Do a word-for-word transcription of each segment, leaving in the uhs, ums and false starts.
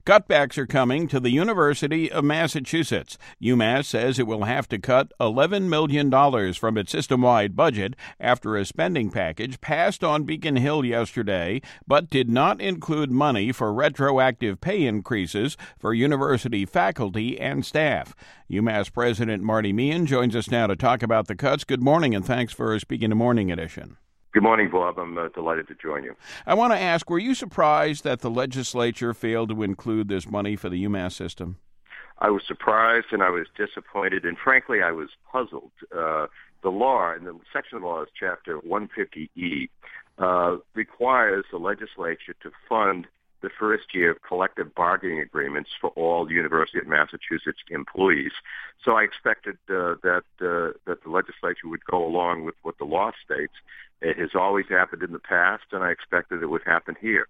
Cutbacks are coming to the University of Massachusetts. UMass says it will have to cut eleven million dollars from its system-wide budget after a spending package passed on Beacon Hill yesterday, but did not include money for retroactive pay increases for university faculty and staff. UMass President Marty Meehan joins us now to talk about the cuts. Good morning, and thanks for speaking to Morning Edition. Good morning, Bob. I'm uh, delighted to join you. I want to ask, were you surprised that the legislature failed to include this money for the UMass system? I was surprised and I was disappointed, and frankly, I was puzzled. Uh, the law, and the section of the law is Chapter one fifty E, uh, requires the legislature to fund the first year of collective bargaining agreements for all University of Massachusetts employees. So I expected uh, that uh, that the legislature would go along with what the law states. It has always happened in the past, and I expected it would happen here.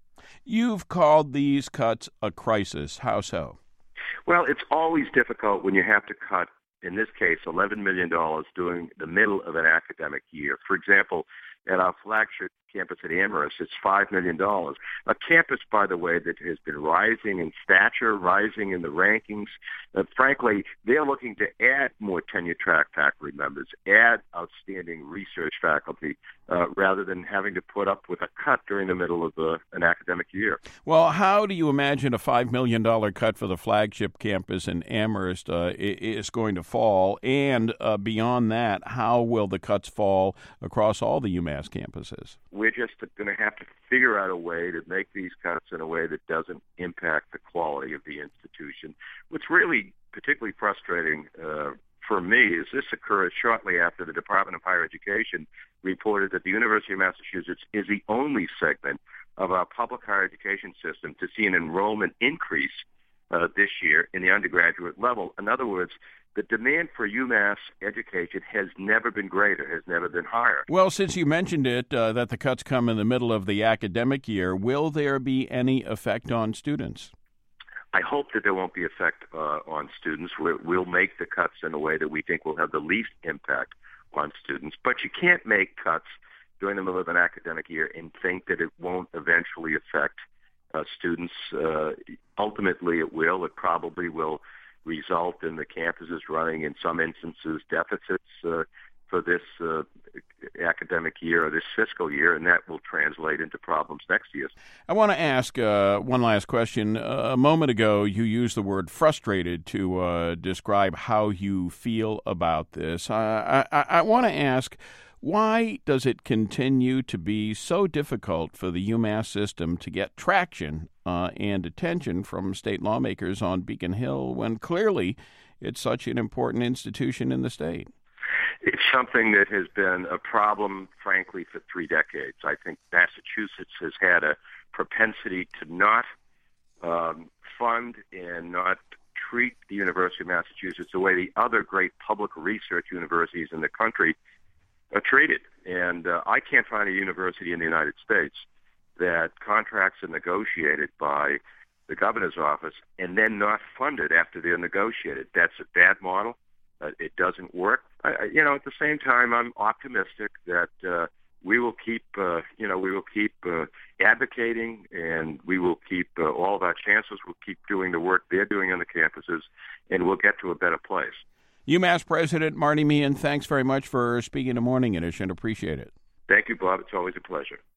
You've called these cuts a crisis. How so? Well, it's always difficult when you have to cut, in this case, eleven million dollars during the middle of an academic year. For example, at our flagship campus at Amherst, it's five million dollars. A campus, by the way, that has been rising in stature, rising in the rankings. Uh, frankly, they're looking to add more tenure-track faculty members, add outstanding research faculty, uh, rather than having to put up with a cut during the middle of uh, an academic year. Well, how do you imagine a five million dollars cut for the flagship campus in Amherst uh, is going to fall? And uh, beyond that, how will the cuts fall across all the UMass campuses? We're just going to have to figure out a way to make these cuts in a way that doesn't impact the quality of the institution. What's really particularly frustrating uh, for me is this occurs shortly after the Department of Higher Education reported that the University of Massachusetts is the only segment of our public higher education system to see an enrollment increase uh, this year in the undergraduate level. In other words, the demand for UMass education has never been greater, has never been higher. Well, since you mentioned it, uh, that the cuts come in the middle of the academic year, will there be any effect on students? I hope that there won't be effect uh, on students. We're, we'll make the cuts in a way that we think will have the least impact on students. But you can't make cuts during the middle of an academic year and think that it won't eventually affect uh, students. Uh, ultimately, it will. It probably will result in the campuses running, in some instances, deficits uh, for this uh, academic year or this fiscal year, and that will translate into problems next year. I want to ask uh, one last question. Uh, a moment ago, you used the word frustrated to uh, describe how you feel about this. Uh, I, I, I want to ask, why does it continue to be so difficult for the UMass system to get traction uh, and attention from state lawmakers on Beacon Hill when clearly it's such an important institution in the state? It's something that has been a problem, frankly, for three decades. I think Massachusetts has had a propensity to not um, fund and not treat the University of Massachusetts the way the other great public research universities in the country are treated. And uh, I can't find a university in the United States that contracts are negotiated by the governor's office and then not funded after they're negotiated. That's a bad model. Uh, it doesn't work. I, you know, at the same time, I'm optimistic that uh, we will keep, uh, you know, we will keep uh, advocating, and we will keep uh, all of our chancellors will keep doing the work they're doing on the campuses, and we'll get to a better place. UMass President Marty Meehan, thanks very much for speaking to Morning Edition. Appreciate it. Thank you, Bob. It's always a pleasure.